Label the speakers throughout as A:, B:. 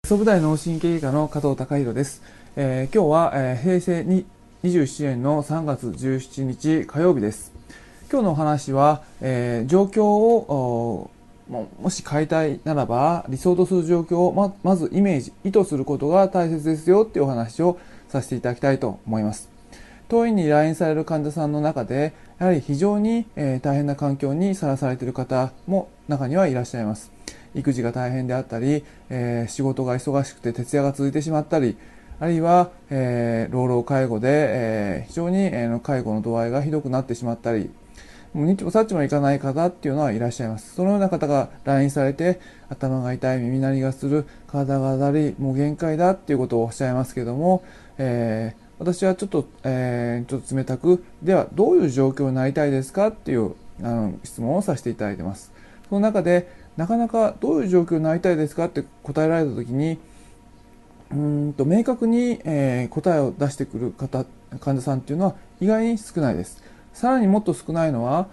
A: 総武大脳神経外科の加藤孝弘です。今日は、平成27年の3月17日火曜日です。今日のお話は、状況をもし変えたいならば理想とする状況をまずイメージ、意図することが大切ですよっていうお話をさせていただきたいと思います。当院に来院される患者さんの中でやはり非常に、大変な環境にさらされている方も中にはいらっしゃいます。育児が大変であったり、仕事が忙しくて徹夜が続いてしまったり、あるいは、老老介護で、非常に、介護の度合いがひどくなってしまったり、もうにっちもさっちもいかない方っていうのはいらっしゃいます。そのような方が来院されて頭が痛い、耳鳴りがする、体がだるい、もう限界だっていうことをおっしゃいますけども、私はちょっと冷たく、ではどういう状況になりたいですかっていう質問をさせていただいています。その中でなかなかどういう状況になりたいですかって答えられたときに、明確に、答えを出してくる患者さんっていうのは意外に少ないです。さらにもっと少ないのは、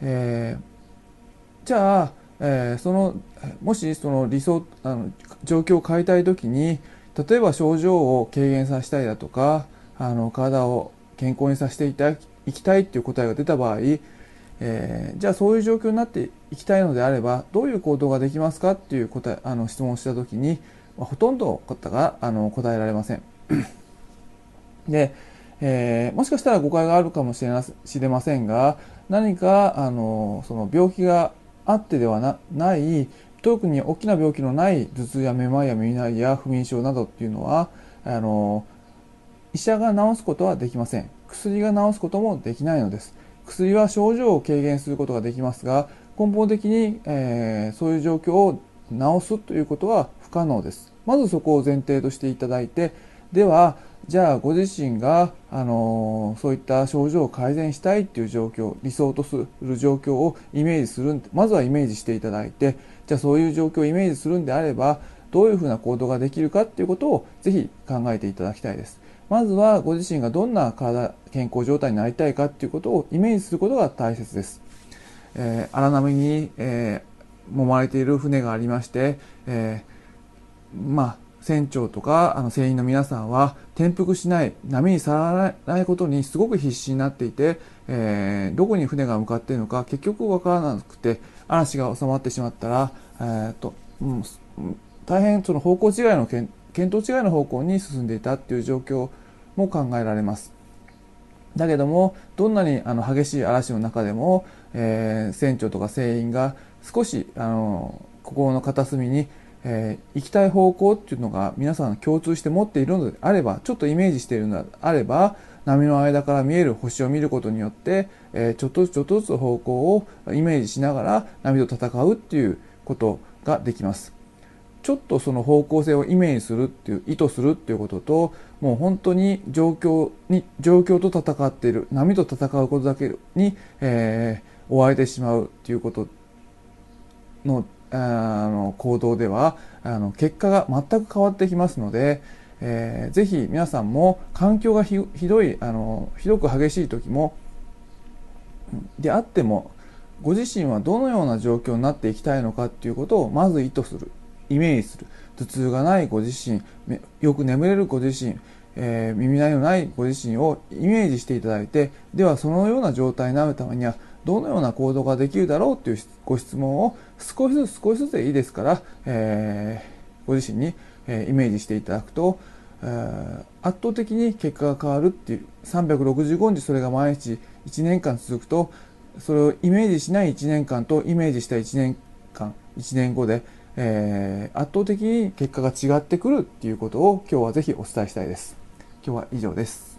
A: じゃあ、もしその状況を変えたいときに、例えば症状を軽減させたいだとか、体を健康にさせていきたいっていう答えが出た場合、じゃあそういう状況になっていきたいのであればどういう行動ができますかっていう質問をしたときに、ほとんどの方が答えられません。で、もしかしたら誤解があるかもしれませんが、何かその病気があってではない特に大きな病気のない頭痛やめまいや耳鳴りや不眠症などっていうのは医者が治すことはできません。薬が治すこともできないのです。薬は症状を軽減することができますが、根本的に、そういう状況を治すということは不可能です。まずそこを前提としていただいて、ではじゃあご自身が、そういった症状を改善したいという状況、理想とする状況をイメージする、まずはイメージしていただいて、じゃあそういう状況をイメージするんであればどういうふうな行動ができるかということをぜひ考えていただきたいです。まずはご自身がどんな健康状態になりたいかということをイメージすることが大切です。荒波に、揉まれている船がありまして、船長とか船員の皆さんは転覆しない、波にさらないことにすごく必死になっていて、どこに船が向かっているのか結局分からなくて、嵐が収まってしまったら、大変その方向違いの見当違いの方向に進んでいたという状況も考えられます。だけどもどんなに激しい嵐の中でも、船長とか船員が少し心の片隅に、行きたい方向っていうのが皆さん共通して持っているのであれば、ちょっとイメージしているのであれば、波の間から見える星を見ることによって、ちょっとずつ方向をイメージしながら波と戦うっていうことができます。ちょっとその方向性をイメージするっていう、意図するっていうことと、もう本当に状況と戦っている、波と戦うことだけに、追われてしまうっていうことの行動では結果が全く変わってきますので、ぜひ皆さんも環境がひどく激しい時もであっても、ご自身はどのような状況になっていきたいのかっていうことをまず意図する、イメージする。頭痛がないご自身、よく眠れるご自身、耳鳴りのないご自身をイメージしていただいて、ではそのような状態になるためにはどのような行動ができるだろうというご質問を少しずつでいいですから、ご自身に、イメージしていただくと、圧倒的に結果が変わるっていう、365日それが毎日1年間続くと、それをイメージしない1年間とイメージした1年間、1年後で、圧倒的に結果が違ってくるっていうことを今日はぜひお伝えしたいです。今日は以上です。